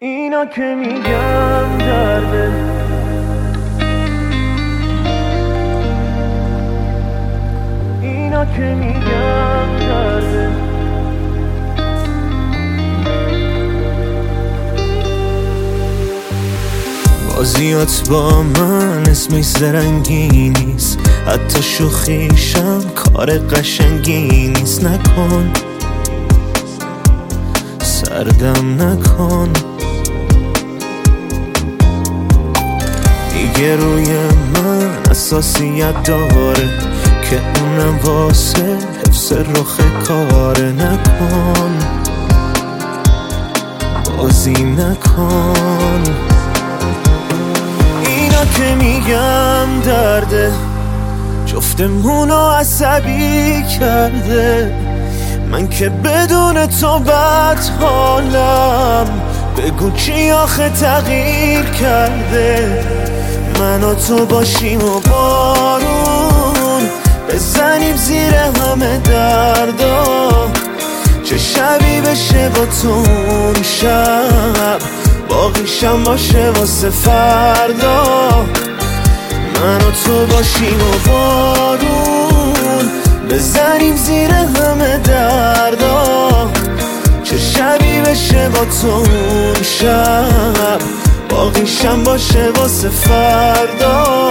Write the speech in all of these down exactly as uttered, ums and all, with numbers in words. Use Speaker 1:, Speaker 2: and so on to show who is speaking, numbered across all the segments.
Speaker 1: اینا که میگم درده، اینا که میگم درده. بازیات با من اسمش زرنگی نیست، حتی شوخیشم کار قشنگی نیست. نکن سردم نکن، دیگه روی من اساسیت داره که اونم واسه حفظ رخ کاره. نکن بازی نکن، اینا که میگم درده، جفتمونو عصبی کرده. من که بدون تو بد حالم، بگو چی آخه تغییر کرده. من و تو باشیم و بارون بزنیم زیر همه دردا، چه شبی بشه با تو اون شب، باقیشم باشه واسه فردا. من و تو باشیم و بارون بزنیم زیر همه دردا، چه شبی بشه با تو اون شب، باقیشم باشه واسه فردا.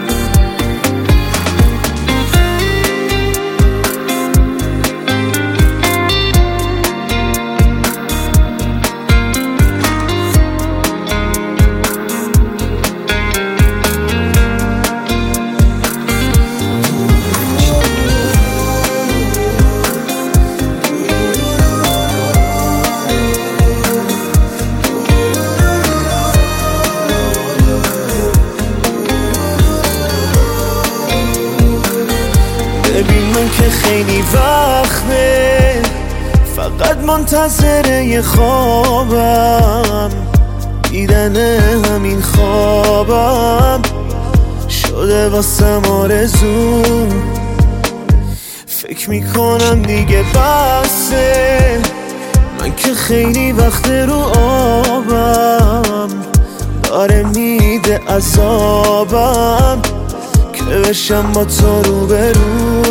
Speaker 1: ببین من که خیلی وقته فقط منتظر یه خوابم، دیدن همین خوابم شده واسم آرزو. فکر میکنم دیگه بسه، من که خیلی وقت رو آبم، داره میده عذابم که بشم با تو رو برو.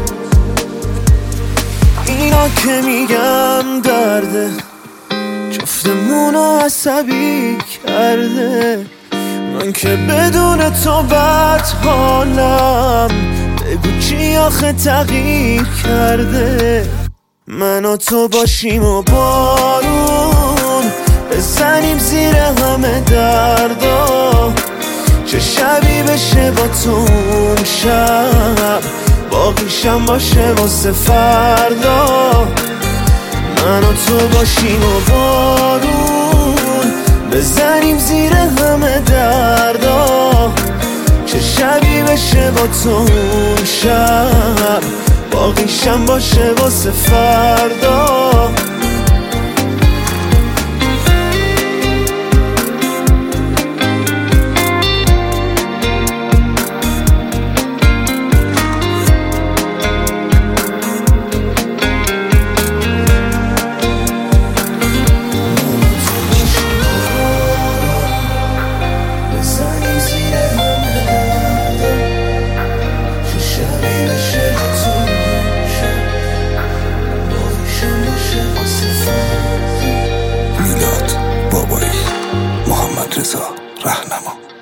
Speaker 1: اینا که میگم درده، جفتمونو عصبی کرده. من که بدون تو بد حالم، بگو چی آخه تغییر کرده. من و تو باشیم و بارون بزنیم زیر همه دردا، چه شبی بشه با تو اون شب، باقیشم باشه واسه فردا. من و تو باشیم و بارون بزنیم زیر همه دردا، چه شبی بشه با تو اون شب، باقیشم باشه واسه فردا.
Speaker 2: میلاد بابایی، محمد رضا رهنما.